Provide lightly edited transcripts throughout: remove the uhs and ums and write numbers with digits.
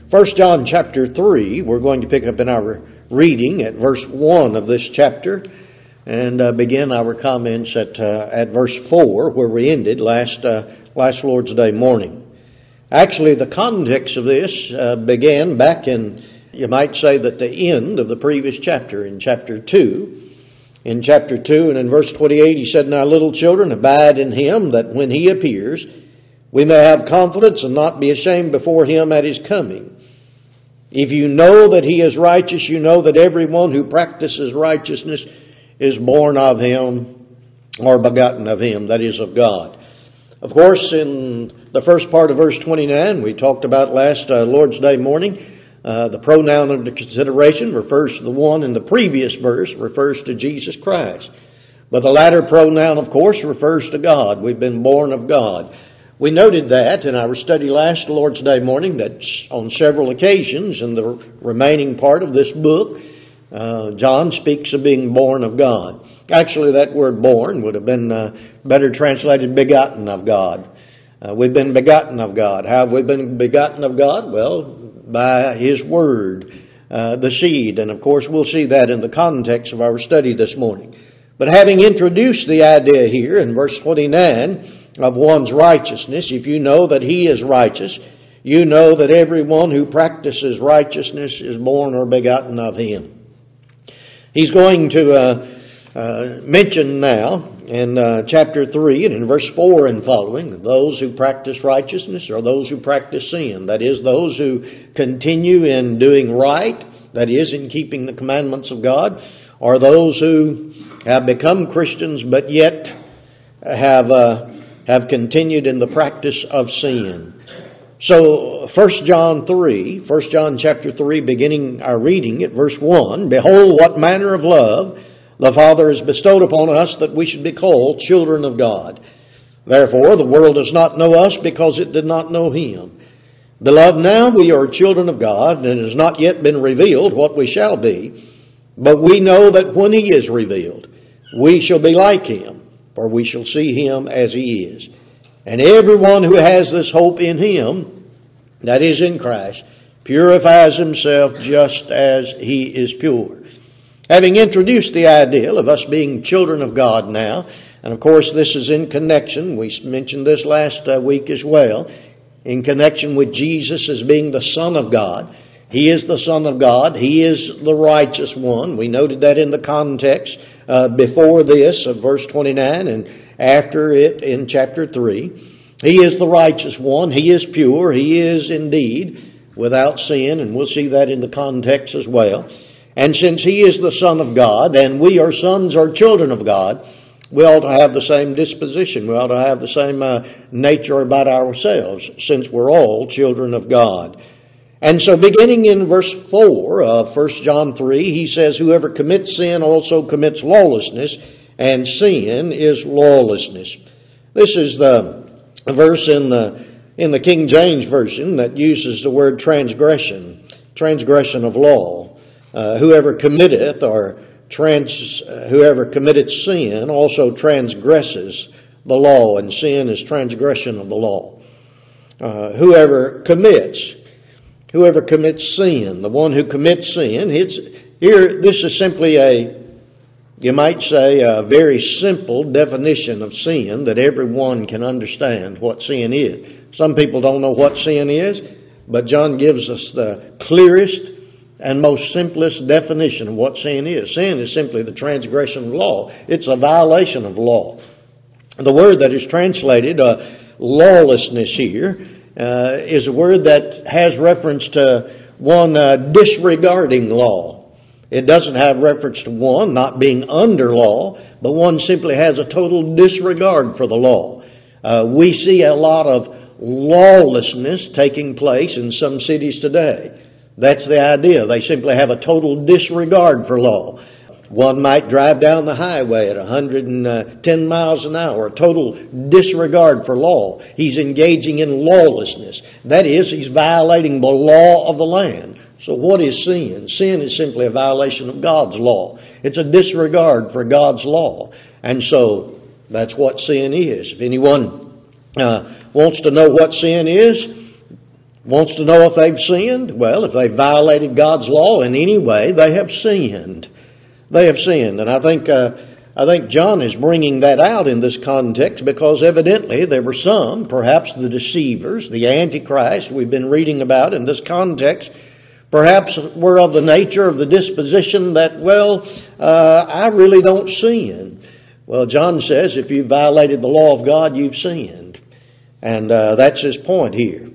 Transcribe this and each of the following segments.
1 John chapter 3, we're going to pick up in our reading at verse 1 of this chapter and begin our comments at verse 4 where we ended last Lord's Day morning. Actually, the context of this began back in, you might say, that the end of the previous chapter, in chapter 2. In chapter 2 and in verse 28, he said, "Now little children, abide in him, that when he appears, we may have confidence and not be ashamed before him at his coming. If you know that he is righteous, you know that everyone who practices righteousness is born of him or begotten of him," that is, of God. Of course, in the first part of verse 29, we talked about last Lord's Day morning, the pronoun under consideration refers to the one in the previous verse, refers to Jesus Christ. But the latter pronoun, of course, refers to God. We've been born of God. We noted that in our study last Lord's Day morning, that on several occasions in the remaining part of this book, John speaks of being born of God. Actually, that word born would have been better translated begotten of God. We've been begotten of God. How have we been begotten of God? Well, by His Word, the seed. And of course, we'll see that in the context of our study this morning. But having introduced the idea here in verse 29 of one's righteousness, if you know that He is righteous, you know that everyone who practices righteousness is born or begotten of Him. He's going to mention now in chapter 3 and in verse 4 and following, those who practice righteousness or those who practice sin. That is, those who continue in doing right, that is, in keeping the commandments of God, or those who have become Christians but yet have continued in the practice of sin. So 1 John chapter 3, beginning our reading at verse 1, "Behold, what manner of love the Father has bestowed upon us, that we should be called children of God. Therefore the world does not know us, because it did not know Him. Beloved, now we are children of God, and it has not yet been revealed what we shall be. But we know that when He is revealed, we shall be like Him, for we shall see Him as He is. And everyone who has this hope in Him," that is, in Christ, "purifies himself just as He is pure." Having introduced the ideal of us being children of God now, and of course this is in connection, we mentioned this last week as well, in connection with Jesus as being the Son of God. He is the Son of God. He is the righteous one. We noted that in the context before this of verse 29 and after it in chapter 3. He is the righteous one. He is pure. He is indeed without sin, and we'll see that in the context as well. And since He is the Son of God, and we are sons or children of God, we ought to have the same disposition. We ought to have the same nature about ourselves, since we're all children of God. And so beginning in verse 4 of 1 John 3, he says, "Whoever commits sin also commits lawlessness, and sin is lawlessness." This is the verse in the King James Version that uses the word transgression of law. Whoever committeth sin also transgresses the law, and sin is transgression of the law. Whoever commits sin, the one who commits sin, this is simply you might say, a very simple definition of sin that everyone can understand what sin is. Some people don't know what sin is, but John gives us the clearest and most simplest definition of what sin is. Sin is simply the transgression of law. It's a violation of law. The word that is translated lawlessness here is a word that has reference to one disregarding law. It doesn't have reference to one not being under law, but one simply has a total disregard for the law. We see a lot of lawlessness taking place in some cities today. That's the idea. They simply have a total disregard for law. One might drive down the highway at 110 miles an hour, a total disregard for law. He's engaging in lawlessness. That is, he's violating the law of the land. So what is sin? Sin is simply a violation of God's law. It's a disregard for God's law. And so that's what sin is. If anyone wants to know what sin is, wants to know if they've sinned. Well, if they've violated God's law in any way, they have sinned. They have sinned. And I think John is bringing that out in this context because evidently there were some, perhaps the deceivers, the Antichrist we've been reading about in this context, perhaps were of the nature of the disposition that, I really don't sin. Well, John says if you've violated the law of God, you've sinned. And that's his point here.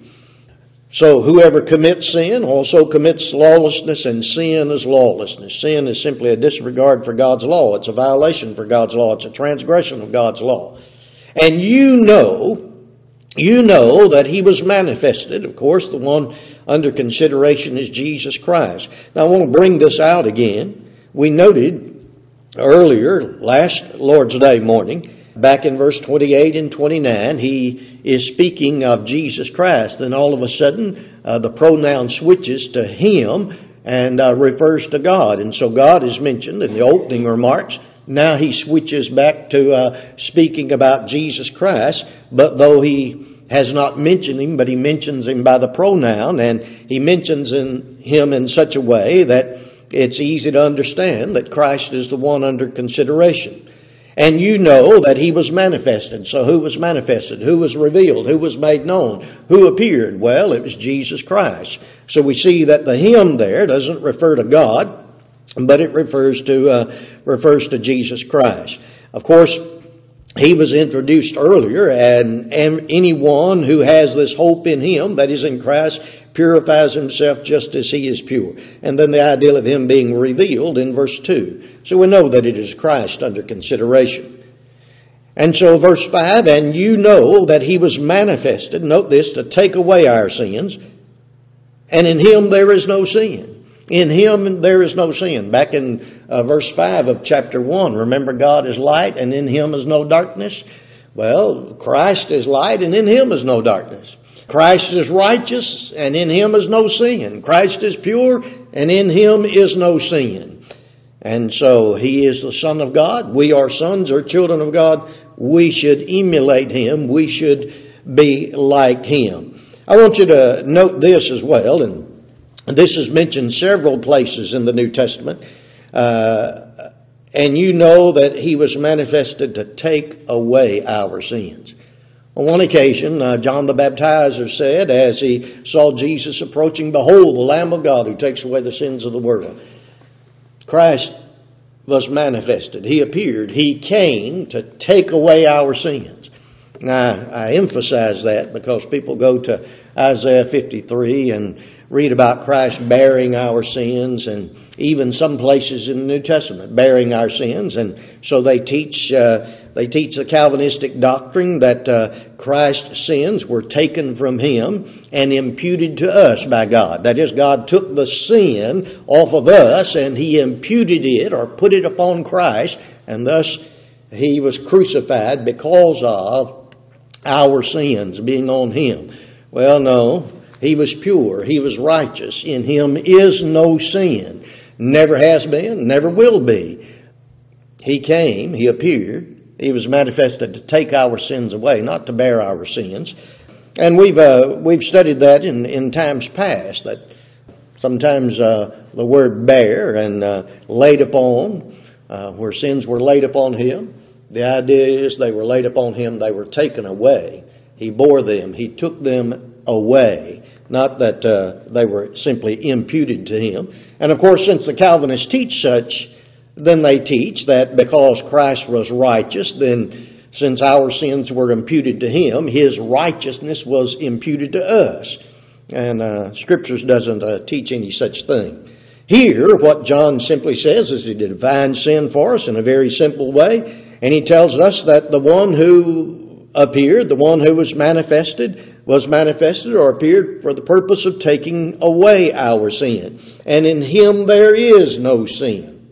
So whoever commits sin also commits lawlessness, and sin is lawlessness. Sin is simply a disregard for God's law. It's a violation for God's law. It's a transgression of God's law. And you know that He was manifested. Of course, the one under consideration is Jesus Christ. Now I want to bring this out again. We noted earlier, last Lord's Day morning, back in verse 28 and 29, he is speaking of Jesus Christ. Then all of a sudden, the pronoun switches to Him and refers to God. And so God is mentioned in the opening remarks. Now he switches back to speaking about Jesus Christ. But though he has not mentioned Him, but he mentions Him by the pronoun. And he mentions Him in such a way that it's easy to understand that Christ is the one under consideration. And you know that He was manifested. So who was manifested? Who was revealed? Who was made known? Who appeared? Well, it was Jesus Christ. So we see that the Him there doesn't refer to God, but it refers to Jesus Christ. Of course, He was introduced earlier, and anyone who has this hope in Him, that is in Christ, purifies himself just as He is pure. And then the idea of Him being revealed in verse 2. So we know that it is Christ under consideration. And so verse 5, and you know that He was manifested, note this, to take away our sins, and in Him there is no sin. In Him there is no sin. Back in verse 5 of chapter 1, remember God is light and in Him is no darkness. Well, Christ is light and in Him is no darkness. Christ is righteous and in Him is no sin. Christ is pure and in Him is no sin. And so He is the Son of God. We are sons or children of God. We should emulate Him. We should be like Him. I want you to note this as well, and this is mentioned several places in the New Testament. And you know that He was manifested to take away our sins. On one occasion, John the Baptizer said, as he saw Jesus approaching, "Behold, the Lamb of God who takes away the sins of the world." Christ was manifested. He appeared. He came to take away our sins. Now, I emphasize that because people go to Isaiah 53 and read about Christ bearing our sins, and even some places in the New Testament bearing our sins. And so they teach the Calvinistic doctrine that Christ's sins were taken from Him and imputed to us by God. That is, God took the sin off of us and He imputed it or put it upon Christ, and thus He was crucified because of our sins being on Him. Well, no. He was pure. He was righteous. In Him is no sin. Never has been, never will be. He came, He appeared. He was manifested to take our sins away, not to bear our sins. And we've studied that in times past, that sometimes the word bear and laid upon, where sins were laid upon Him. The idea is they were laid upon Him, they were taken away. He bore them. He took them away. Not that they were simply imputed to Him. And of course, since the Calvinists teach such, then they teach that because Christ was righteous, then since our sins were imputed to Him, His righteousness was imputed to us. And Scriptures doesn't teach any such thing. Here, what John simply says is He defines sin for us in a very simple way. And he tells us that the one who appeared, the one who was manifested or appeared for the purpose of taking away our sin. And in Him there is no sin.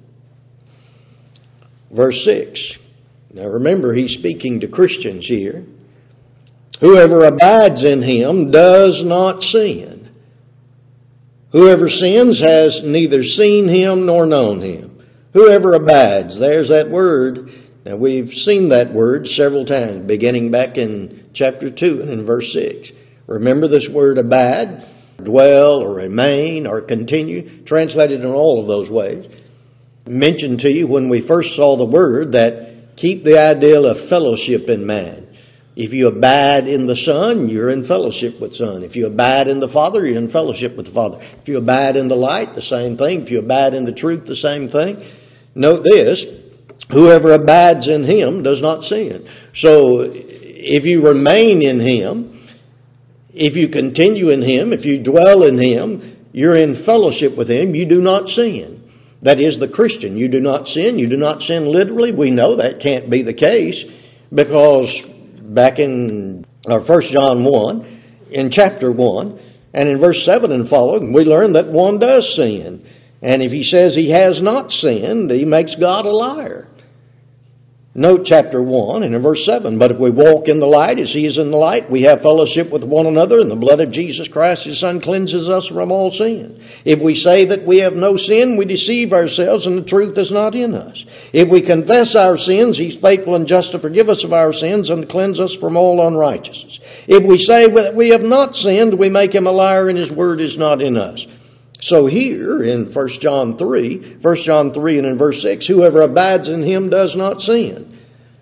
Verse 6. Now remember, he's speaking to Christians here. Whoever abides in Him does not sin. Whoever sins has neither seen Him nor known Him. Whoever abides, there's that word. Now we've seen that word several times, beginning back in chapter 2 and in verse 6. Remember this word abide? dwell or remain or continue, translated in all of those ways. Mentioned to you when we first saw the word that keep the ideal of fellowship in mind. If you abide in the Son, you're in fellowship with the Son. If you abide in the Father, you're in fellowship with the Father. If you abide in the light, the same thing. If you abide in the truth, the same thing. Note this, whoever abides in Him does not sin. So if you remain in Him, if you continue in Him, if you dwell in Him, you're in fellowship with Him, you do not sin. That is the Christian. You do not sin. You do not sin literally. We know that can't be the case because back in 1 John 1, in chapter 1, and in verse 7 and following, we learn that one does sin. And if he says he has not sinned, he makes God a liar. Note chapter 1 and in verse 7, but if we walk in the light as He is in the light, we have fellowship with one another, and the blood of Jesus Christ, His Son, cleanses us from all sin. If we say that we have no sin, we deceive ourselves, and the truth is not in us. If we confess our sins, He's faithful and just to forgive us of our sins and to cleanse us from all unrighteousness. If we say that we have not sinned, we make Him a liar, and His word is not in us. So here in 1 John 3 and in verse 6, whoever abides in Him does not sin.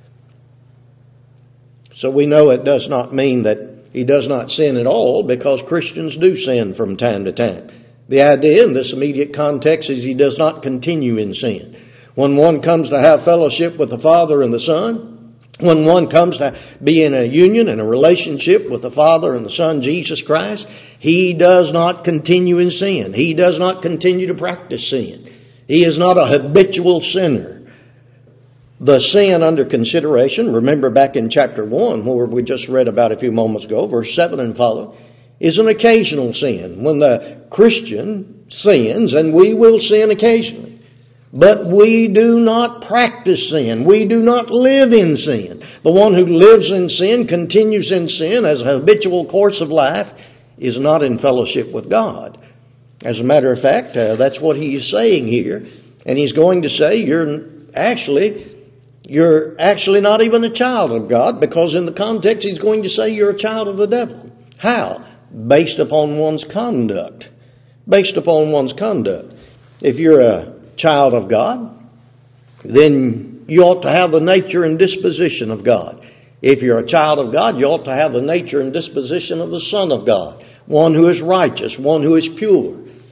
So we know it does not mean that he does not sin at all, because Christians do sin from time to time. The idea in this immediate context is he does not continue in sin. When one comes to have fellowship with the Father and the Son, when one comes to be in a union and a relationship with the Father and the Son, Jesus Christ, he does not continue in sin. He does not continue to practice sin. He is not a habitual sinner. The sin under consideration, remember back in chapter 1 where we just read about a few moments ago, verse 7 and follow, is an occasional sin. When the Christian sins, and we will sin occasionally, but we do not practice sin. We do not live in sin. The one who lives in sin, continues in sin as a habitual course of life, is not in fellowship with God. As a matter of fact, that's what he is saying here. And he's going to say you're actually not even a child of God, because in the context he's going to say you're a child of the devil. How? Based upon one's conduct. Based upon one's conduct. If you're a child of God, then you ought to have the nature and disposition of God. If you're a child of God, you ought to have the nature and disposition of the Son of God. One who is righteous, one who is pure.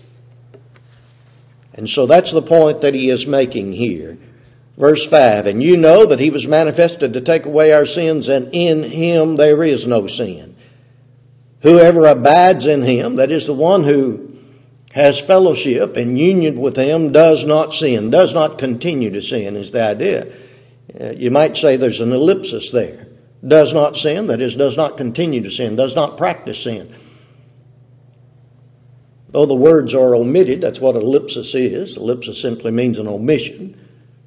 And so that's the point that he is making here. Verse 5, and you know that He was manifested to take away our sins, and in Him there is no sin. Whoever abides in Him, that is the one who has fellowship and union with Him, does not sin, does not continue to sin, is the idea. You might say there's an ellipsis there. Does not sin, that is, does not continue to sin, does not practice sin. Though the words are omitted, that's what ellipsis is. Ellipsis simply means an omission.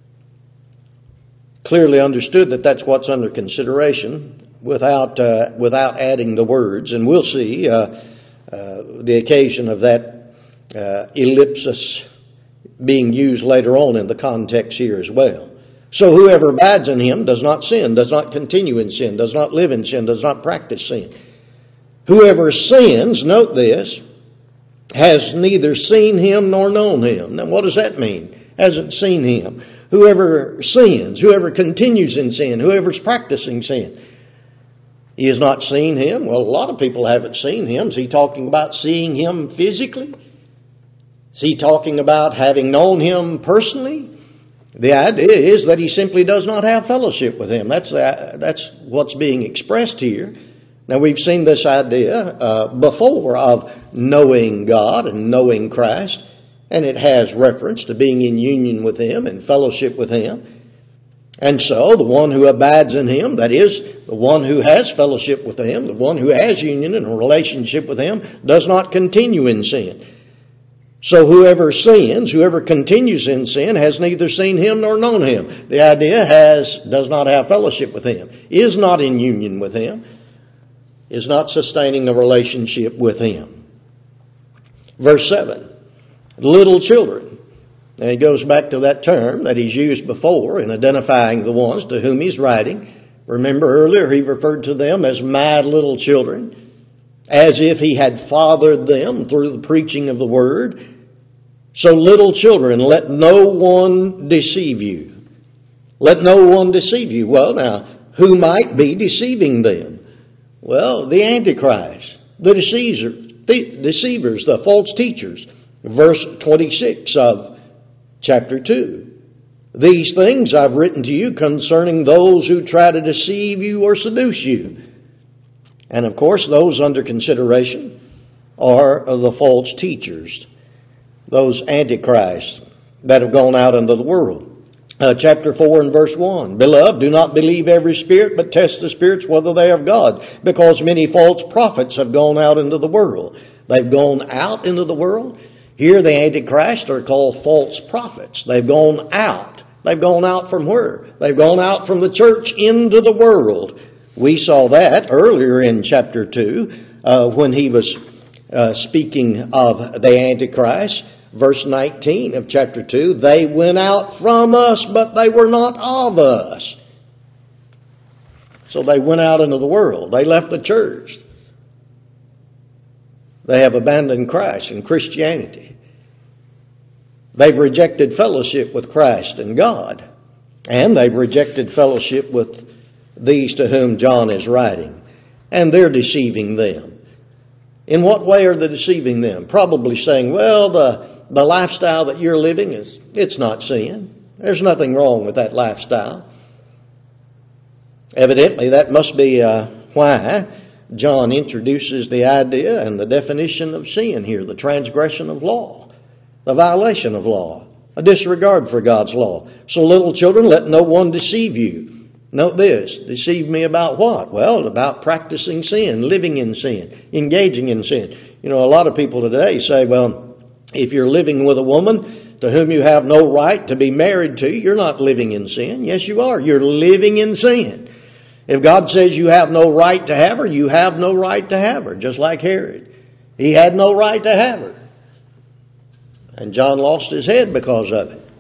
Clearly understood that that's what's under consideration without adding the words. And we'll see the occasion of that ellipsis being used later on in the context here as well. So whoever abides in Him does not sin, does not continue in sin, does not live in sin, does not practice sin. Whoever sins, note this, has neither seen Him nor known Him. Now what does that mean? Hasn't seen Him. Whoever sins, whoever continues in sin, whoever's practicing sin, he has not seen Him. Well, a lot of people haven't seen Him. Is he talking about seeing Him physically? Is he talking about having known Him personally? The idea is that he simply does not have fellowship with Him. That's what's being expressed here. Now, we've seen this idea before of knowing God and knowing Christ. And it has reference to being in union with Him and fellowship with Him. And so the one who abides in Him, that is, the one who has fellowship with Him, the one who has union and a relationship with Him, does not continue in sin. So whoever sins, whoever continues in sin, has neither seen Him nor known Him. The idea does not have fellowship with Him, is not in union with Him, is not sustaining a relationship with Him. Verse 7. Little children. And he goes back to that term that he's used before in identifying the ones to whom he's writing. Remember earlier he referred to them as my little children. as if he had fathered them through the preaching of the word. So little children, let no one deceive you. Let no one deceive you. Well, now, who might be deceiving them? Well, the Antichrist, the deceivers, the false teachers. Verse 26 of chapter 2. These things I've written to you concerning those who try to deceive you or seduce you. And of course, those under consideration are the false teachers, those antichrists that have gone out into the world. Chapter 4 and verse 1. Beloved, do not believe every spirit, but test the spirits whether they are of God, because many false prophets have gone out into the world. They've gone out into the world. Here the Antichrist are called false prophets. They've gone out. They've gone out from where? They've gone out from the church into the world. We saw that earlier in chapter 2 when he was speaking of the Antichrist. Verse 19 of chapter 2, they went out from us, but they were not of us. So they went out into the world. They left the church. They have abandoned Christ and Christianity. They've rejected fellowship with Christ and God. And they've rejected fellowship with these to whom John is writing. And they're deceiving them. In what way are they deceiving them? Probably saying, well, the lifestyle that you're living it's not sin. There's nothing wrong with that lifestyle. Evidently, that must be why John introduces the idea and the definition of sin here, the transgression of law, the violation of law, a disregard for God's law. So little children, let no one deceive you. Note this, deceive me about what? Well, about practicing sin, living in sin, engaging in sin. You know, a lot of people today say, well, if you're living with a woman to whom you have no right to be married to, you're not living in sin. Yes, you are. You're living in sin. If God says you have no right to have her, you have no right to have her, just like Herod. He had no right to have her. And John lost his head because of it.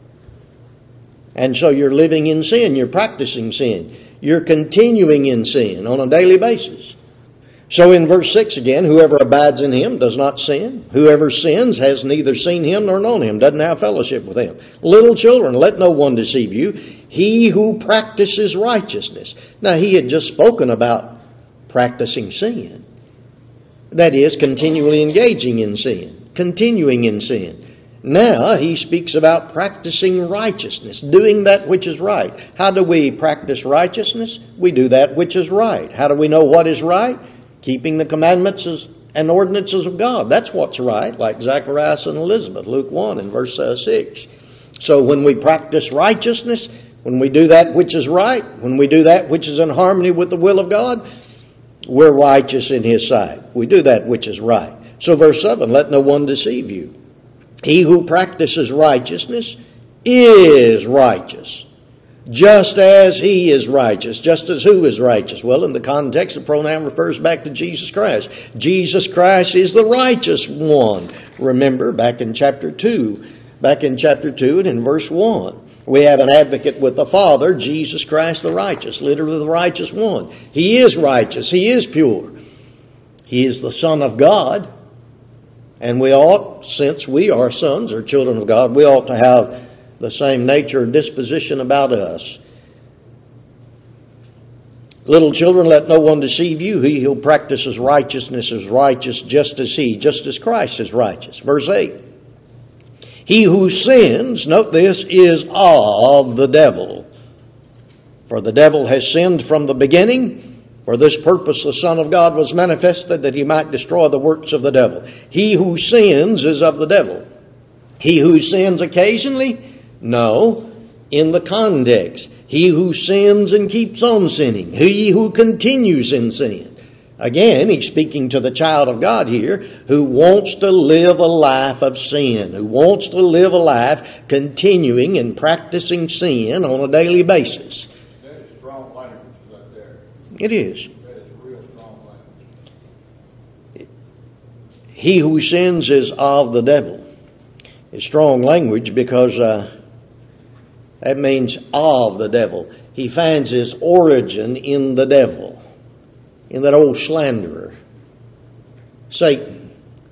And so you're living in sin. You're practicing sin. You're continuing in sin on a daily basis. So in verse 6 again, whoever abides in him does not sin. Whoever sins has neither seen him nor known him, doesn't have fellowship with him. Little children, let no one deceive you. He who practices righteousness. Now he had just spoken about practicing sin. That is, continually engaging in sin, continuing in sin. Now he speaks about practicing righteousness, doing that which is right. How do we practice righteousness? We do that which is right. How do we know what is right? Keeping the commandments and ordinances of God. That's what's right, like Zacharias and Elizabeth, Luke 1 and verse 6. So when we practice righteousness, when we do that which is right, when we do that which is in harmony with the will of God, we're righteous in His sight. We do that which is right. So verse 7, let no one deceive you. He who practices righteousness is righteous, just as he is righteous. Just as who is righteous? Well, in the context, the pronoun refers back to Jesus Christ. Jesus Christ is the righteous one. Remember, back in chapter 2 and in verse 1, we have an advocate with the Father, Jesus Christ the righteous, literally the righteous one. He is righteous. He is pure. He is the Son of God. And we ought, since we are sons or children of God, we ought to have the same nature or disposition about us. Little children, let no one deceive you. He who practices righteousness is righteous just as Christ is righteous. Verse 8. He who sins, note this, is of the devil. For the devil has sinned from the beginning. For this purpose the Son of God was manifested, that He might destroy the works of the devil. He who sins is of the devil. He who sins occasionally? No. In the context. He who sins and keeps on sinning. He who continues in sin. Again, he's speaking to the child of God here who wants to live a life of sin, who wants to live a life continuing and practicing sin on a daily basis. That is strong language right there. It is. That is real strong language. He who sins is of the devil. It's strong language because that means of the devil. He finds his origin in the devil, in that old slanderer, Satan.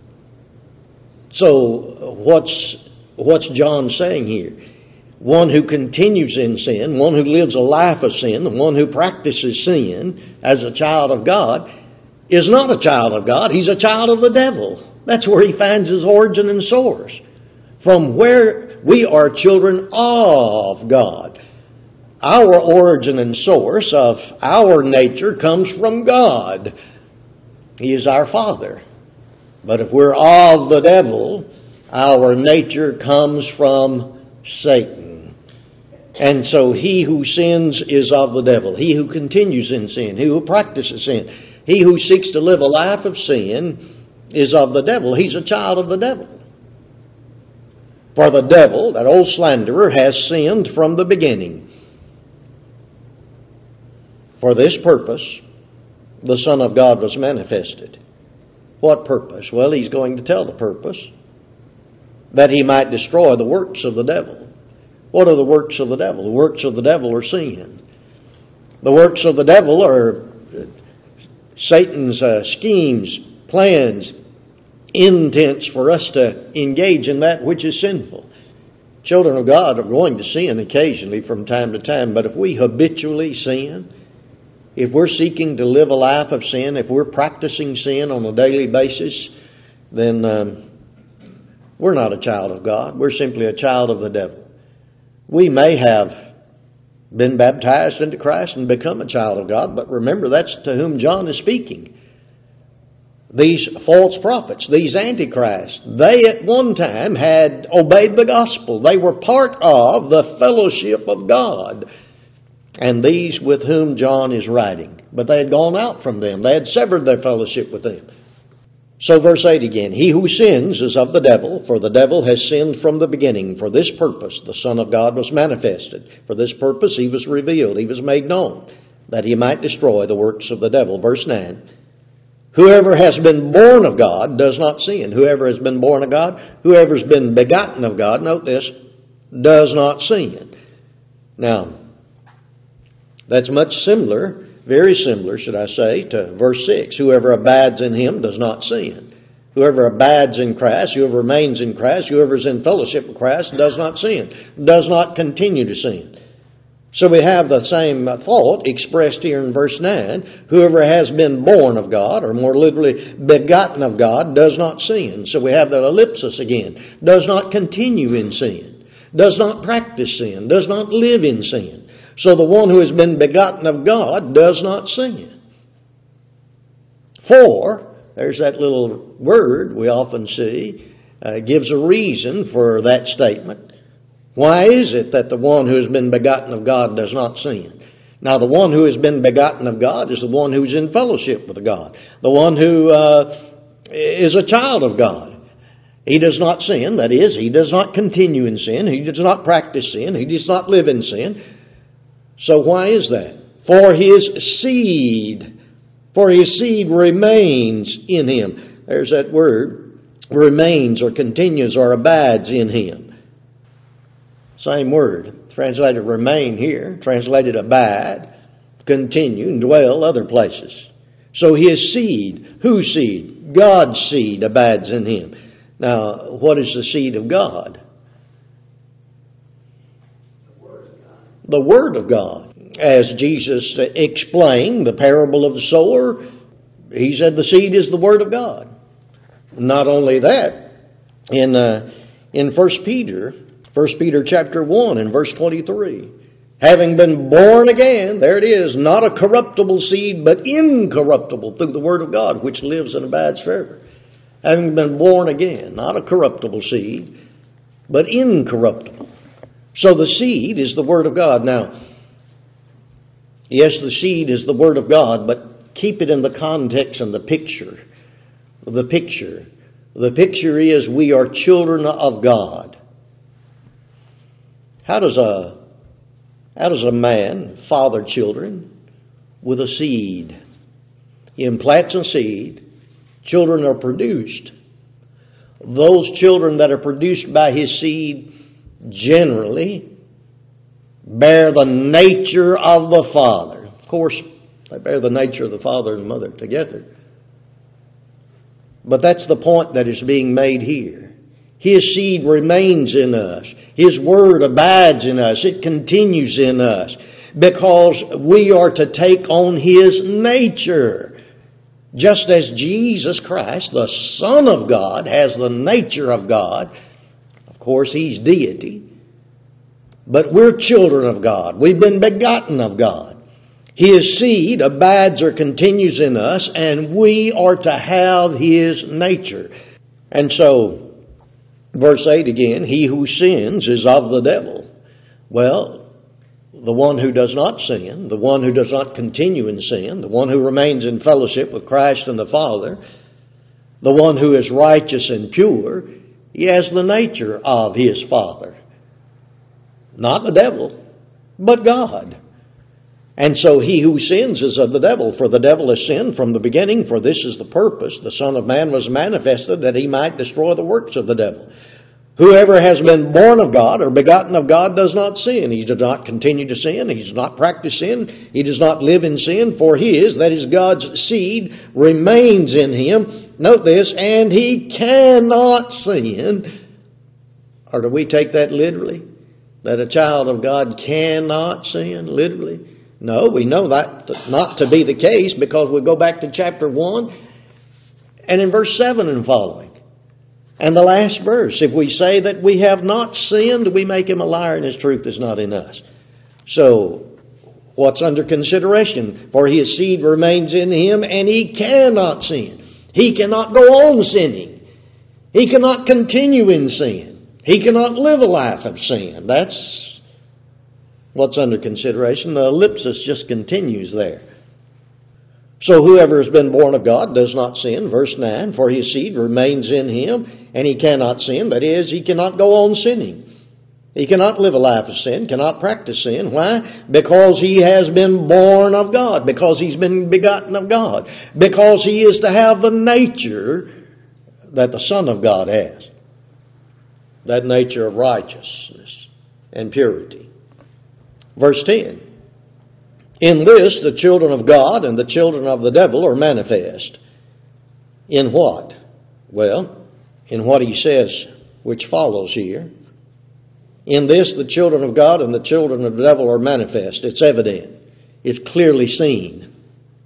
So what's John saying here? One who continues in sin, one who lives a life of sin, the one who practices sin as a child of God is not a child of God. He's a child of the devil. That's where he finds his origin and source. From where we are children of God. Our origin and source of our nature comes from God. He is our Father. But if we're of the devil, our nature comes from Satan. And so he who sins is of the devil. He who continues in sin, he who practices sin, he who seeks to live a life of sin is of the devil. He's a child of the devil. For the devil, that old slanderer, has sinned from the beginning. For this purpose, the Son of God was manifested. What purpose? Well, he's going to tell the purpose. That he might destroy the works of the devil. What are the works of the devil? The works of the devil are sin. The works of the devil are Satan's schemes, plans, intents for us to engage in that which is sinful. Children of God are going to sin occasionally from time to time, but if we habitually sin, if we're seeking to live a life of sin, if we're practicing sin on a daily basis, then we're not a child of God. We're simply a child of the devil. We may have been baptized into Christ and become a child of God, but remember, that's to whom John is speaking. These false prophets, these antichrists, they at one time had obeyed the gospel. They were part of the fellowship of God. And these with whom John is writing. But they had gone out from them. They had severed their fellowship with them. So verse 8 again, he who sins is of the devil, for the devil has sinned from the beginning. For this purpose the Son of God was manifested. For this purpose he was revealed, he was made known, that he might destroy the works of the devil. Verse 9, whoever has been born of God does not sin. Whoever has been born of God, whoever has been begotten of God, note this, does not sin. Now, that's much similar, very similar, should I say, to verse 6. Whoever abides in him does not sin. Whoever abides in Christ, whoever remains in Christ, whoever is in fellowship with Christ does not sin, does not continue to sin. So we have the same thought expressed here in verse 9. Whoever has been born of God, or more literally, begotten of God, does not sin. So we have that ellipsis again. Does not continue in sin. Does not practice sin. Does not live in sin. So the one who has been begotten of God does not sin. For, there's that little word we often see, gives a reason for that statement. Why is it that the one who has been begotten of God does not sin? Now the one who has been begotten of God is the one who's in fellowship with God. The one who is a child of God. He does not sin, that is, he does not continue in sin, he does not practice sin, he does not live in sin. So why is that? For his seed remains in him. There's that word, remains or continues or abides in him. Same word, translated remain here, translated abide, continue, and dwell other places. So his seed, whose seed? God's seed abides in him. Now, what is the seed of God? The Word of God. As Jesus explained the parable of the sower, he said the seed is the Word of God. Not only that, in 1 Peter chapter 1 and verse 23, having been born again, there it is, not a corruptible seed, but incorruptible through the Word of God, which lives and abides forever. Having been born again, not a corruptible seed, but incorruptible. So the seed is the Word of God. Now, yes, the seed is the Word of God, but keep it in the context and the picture. The picture is we are children of God. How does a man father children? With a seed. He implants a seed. Children are produced. Those children that are produced by his seed generally bear the nature of the father. Of course, they bear the nature of the father and mother together. But that's the point that is being made here. His seed remains in us. His word abides in us. It continues in us because we are to take on His nature. Just as Jesus Christ, the Son of God, has the nature of God. Of course, He's deity. But we're children of God. We've been begotten of God. His seed abides or continues in us, and we are to have His nature. And so, verse 8 again, he who sins is of the devil. Well, the one who does not sin, the one who does not continue in sin, the one who remains in fellowship with Christ and the Father, the one who is righteous and pure, he has the nature of his Father. Not the devil, but God. And so he who sins is of the devil, for the devil has sinned from the beginning, for this is the purpose. The Son of Man was manifested that he might destroy the works of the devil. Whoever has been born of God or begotten of God does not sin. He does not continue to sin. He does not practice sin. He does not live in sin, for his, that is God's seed, remains in him. Note this, and he cannot sin. Or do we take that literally? That a child of God cannot sin, literally? No, we know that not to be the case because we go back to chapter 1 and in verse 7 and following. And the last verse, if we say that we have not sinned, we make him a liar and his truth is not in us. So, what's under consideration? For his seed remains in him and he cannot sin. He cannot go on sinning. He cannot continue in sin. He cannot live a life of sin. That's what's under consideration. The ellipsis just continues there. So whoever has been born of God does not sin. Verse 9, for his seed remains in him, and he cannot sin. That is, he cannot go on sinning. He cannot live a life of sin, cannot practice sin. Why? Because he has been born of God, because he's been begotten of God, because he is to have the nature that the Son of God has. That nature of righteousness and purity. Verse 10. In this the children of God and the children of the devil are manifest. In what? Well, in what he says, which follows here. In this the children of God and the children of the devil are manifest. It's evident. It's clearly seen.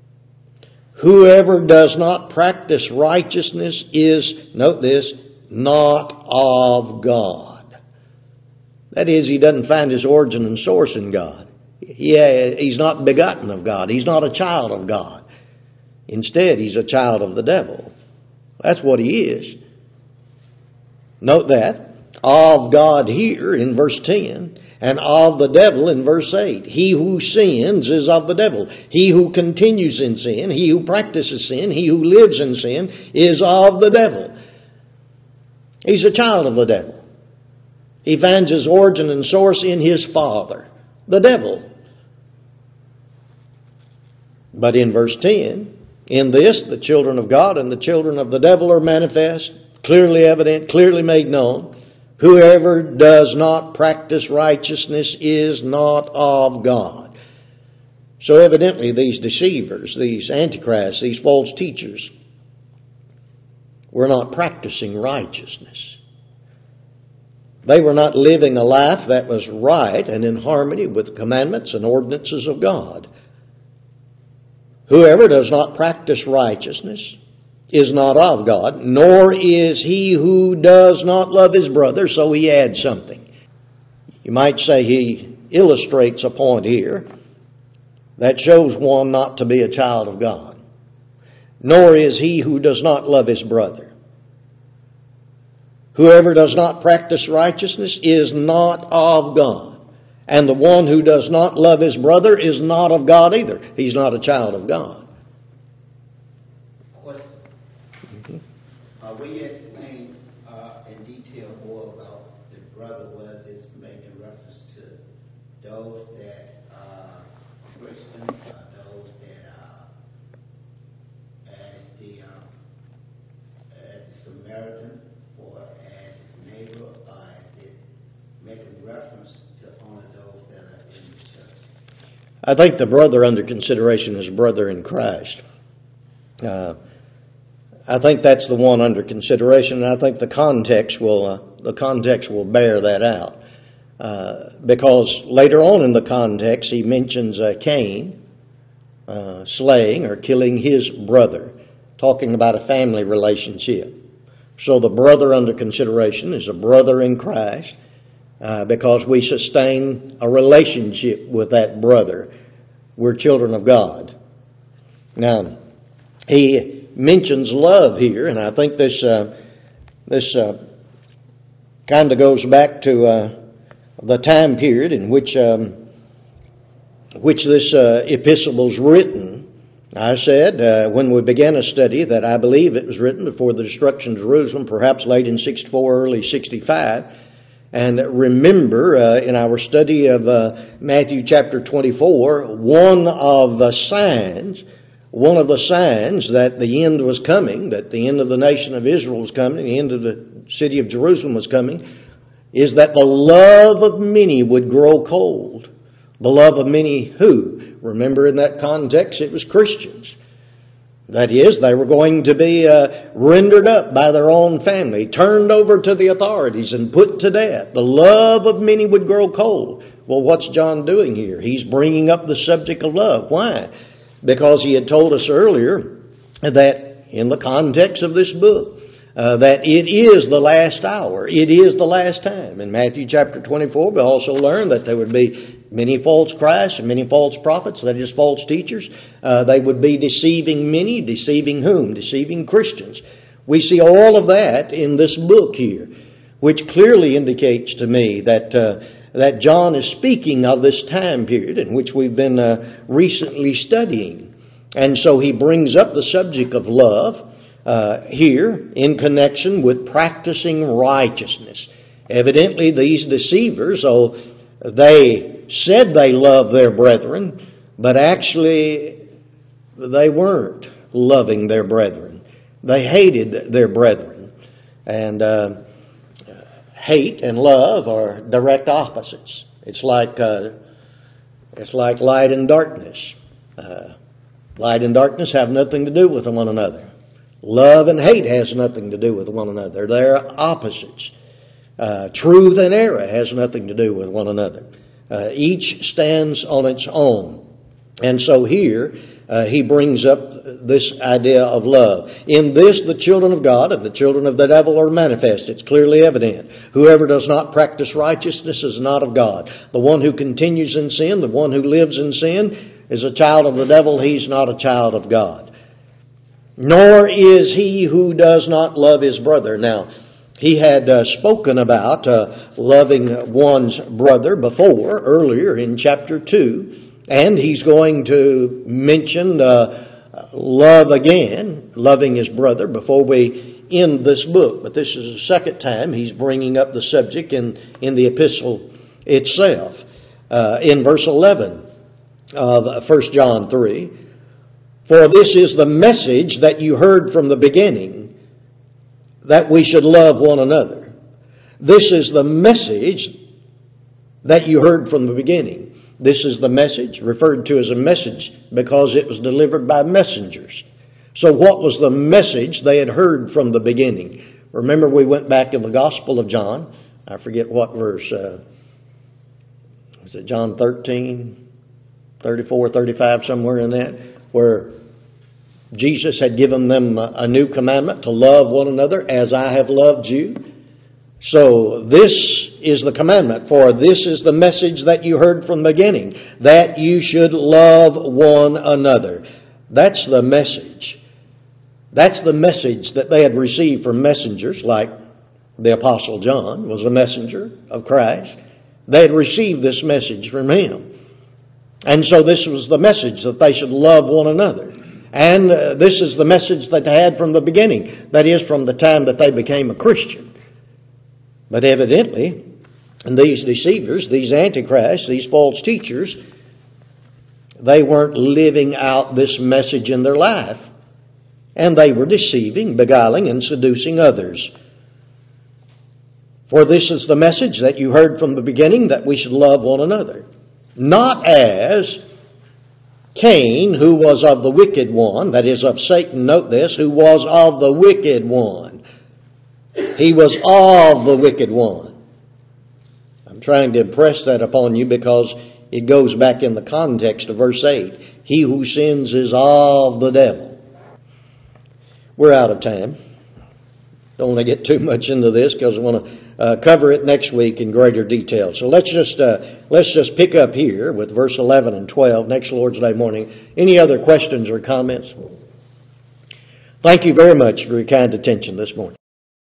Whoever does not practice righteousness is, note this, not of God. That is, he doesn't find his origin and source in God. He's not begotten of God. He's not a child of God. Instead, he's a child of the devil. That's what he is. Note that. Of God here in verse 10, and of the devil in verse 8. He who sins is of the devil. He who continues in sin, he who practices sin, he who lives in sin is of the devil. He's a child of the devil. He finds his origin and source in his father, the devil. But in verse 10, in this the children of God and the children of the devil are manifest, clearly evident, clearly made known. Whoever does not practice righteousness is not of God. So evidently these deceivers, these antichrists, these false teachers were not practicing righteousness. They were not living a life that was right and in harmony with the commandments and ordinances of God. Whoever does not practice righteousness is not of God, nor is he who does not love his brother, so he adds something. You might say he illustrates a point here that shows one not to be a child of God. Nor is he who does not love his brother. Whoever does not practice righteousness is not of God. And the one who does not love his brother is not of God either. He's not a child of God. Question. Will you explain in detail more about the brother? Was it's making reference to those that are Christians, those that are as the Samaritan, or as his neighbor, or is it making reference to only those that are in the church? I think the brother under consideration is brother in Christ. I think that's the one under consideration, and I think the context will bear that out. Because later on in the context, he mentions Cain slaying or killing his brother, talking about a family relationship. So the brother under consideration is a brother in Christ, because we sustain a relationship with that brother. We're children of God. Now, he mentions love here, and I think this kind of goes back to the time period in which this epistle was written. I said when we began a study that I believe it was written before the destruction of Jerusalem, perhaps late in 64, early 65. And remember, in our study of Matthew chapter 24, one of the signs that the end was coming, that the end of the nation of Israel was coming, the end of the city of Jerusalem was coming, is that the love of many would grow cold. The love of many who? Remember, in that context, it was Christians. That is, they were going to be rendered up by their own family, turned over to the authorities and put to death. The love of many would grow cold. Well, what's John doing here? He's bringing up the subject of love. Why? Because he had told us earlier that in the context of this book, that it is the last hour. It is the last time. In Matthew chapter 24, we also learned that there would be many false Christs and many false prophets, that is, false teachers. They would be deceiving many. Deceiving whom? Deceiving Christians. We see all of that in this book here, which clearly indicates to me that John is speaking of this time period in which we've been recently studying. And so he brings up the subject of love here in connection with practicing righteousness. Evidently, these deceivers, they said they loved their brethren, but actually they weren't loving their brethren. They hated their brethren. And hate and love are direct opposites. It's like light and darkness. Light and darkness have nothing to do with one another. Love and hate has nothing to do with one another. They're opposites. Truth and error has nothing to do with one another. Each stands on its own. And so here, he brings up this idea of love. In this, the children of God and the children of the devil are manifest. It's clearly evident. Whoever does not practice righteousness is not of God. The one who continues in sin, the one who lives in sin, is a child of the devil. He's not a child of God. Nor is he who does not love his brother. Now, he had spoken about loving one's brother before, earlier in chapter 2, and he's going to mention love again, loving his brother, before we end this book. But this is the second time he's bringing up the subject in the epistle itself. In verse 11 of 1 John 3, "For this is the message that you heard from the beginning, that we should love one another." This is the message that you heard from the beginning. This is the message, referred to as a message because it was delivered by messengers. So what was the message they had heard from the beginning? Remember, we went back in the Gospel of John. I forget what verse. Was it John 13, 34, 35, somewhere in that, where Jesus had given them a new commandment to love one another as I have loved you. So this is the commandment, for this is the message that you heard from the beginning, that you should love one another. That's the message. That's the message that they had received from messengers, like the Apostle John was a messenger of Christ. They had received this message from him. And so this was the message, that they should love one another. And this is the message that they had from the beginning. That is, from the time that they became a Christian. But evidently, these deceivers, these antichrists, these false teachers, they weren't living out this message in their life. And they were deceiving, beguiling, and seducing others. "For this is the message that you heard from the beginning, that we should love one another. Not as Cain, who was of the wicked one, that is of Satan, note this, who was of the wicked one. He was of the wicked one. I'm trying to impress that upon you because it goes back in the context of verse 8. He who sins is of the devil. We're out of time. Don't want to get too much into this because I want to cover it next week in greater detail. So let's just pick up here with verse 11 and 12 next Lord's Day morning. Any other questions or comments? Thank you very much for your kind attention this morning.